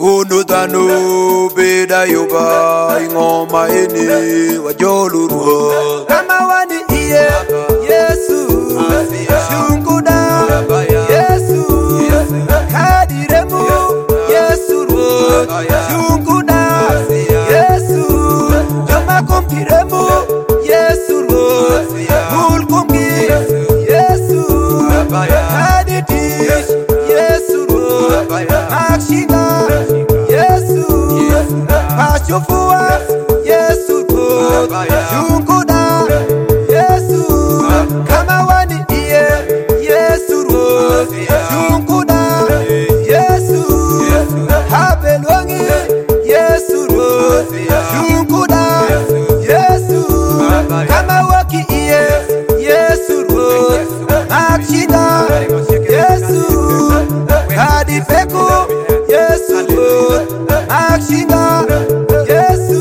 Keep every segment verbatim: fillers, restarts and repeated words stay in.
Unudhanu beda yoba ingoma eni wajoluru kama wani iye Yesu shunguda Yesu kadiremu Yesu shunguda Yesu jama kumpiremu Yesu mulkumgi Yesu kaditish Yesu makshinga Yesu pachufua Yesu shunguda Yesu kama wani iye Yesu shunguda Yesu habelwangi Yesu shunguda Yesu kama waki iye Yesu makshinga Yesu kadifeku Yesu makshinga Yesu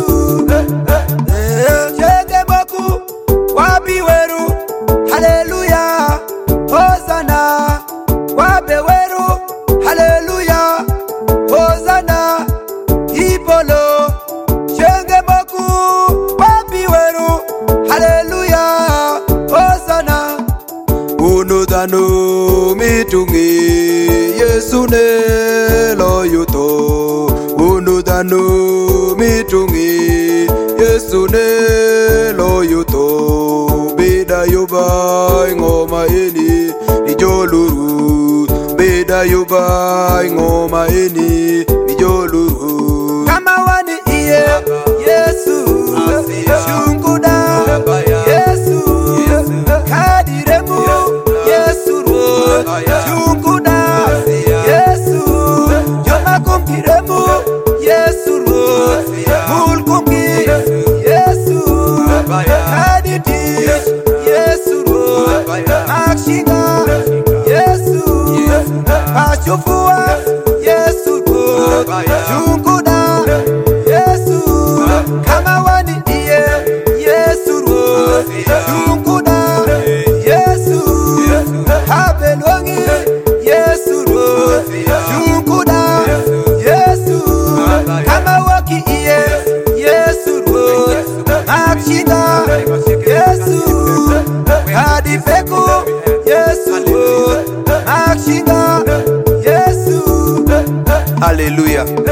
cheke boku wapi weru haleluya hosana wape weru haleluya hosana ipolo cheke boku wapi weru haleluya hosana unudhanu mitungi Yesu ne loyuto unudhanu mitungi Yesu ne loyuto beda yoba ingoma eni nijoluru beda yoba ingoma eni nijoluru kama wani iye Yesu shunguda Yesu kadiremu Yesu shunguda Yesu jama kumpiremu Yesu mulkumgi Yesu kaditish Yesu makshinga Yesu pachufua Yesu shunguda Yesu kama wani iye Yesu shunguda Yesu habelwangi Yesu shunguda Yesu kama waki iye Yesu makshinga Yesu kadifeku Yesu makshinga Yesu. Hallelujah.